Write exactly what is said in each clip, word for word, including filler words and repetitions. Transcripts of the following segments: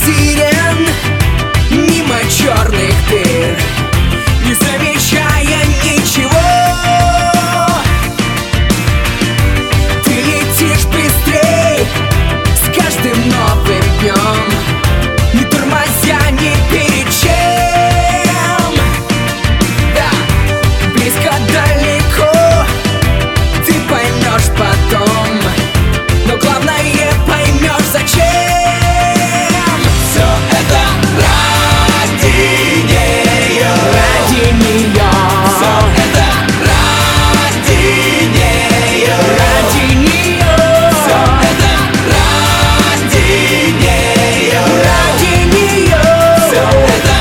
потерян мимо черных дыр, не замечая ничего. Ты летишь быстрей с каждым новым днем, не тормозя ни перед чем. Да, близко, далеко, ты поймешь потом, но главное поймешь зачем. Все это ради нее, ради нее. Все это ради нее, ради нее. Все это ради нее, ради нее. Все это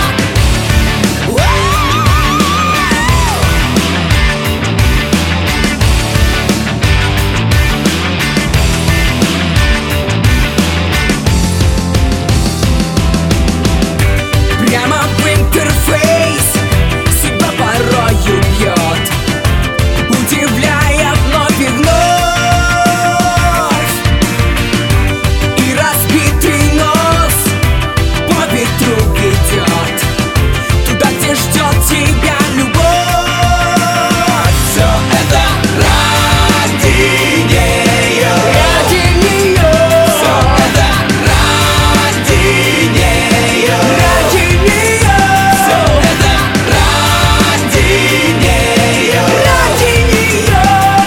прямо в интерфейс судьба порою бьет, удивляя вновь и вновь. И разбитый нос по ветру идет туда, где ждет тебя любовь. Все это ради нее, ради нее. Все это ради нее, ради нее. Все это ради нее, ради нее.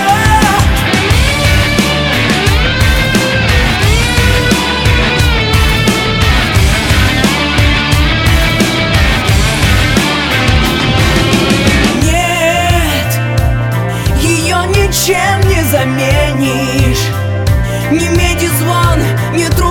Нет, ее ничем не заменишь, ни меди звон, ни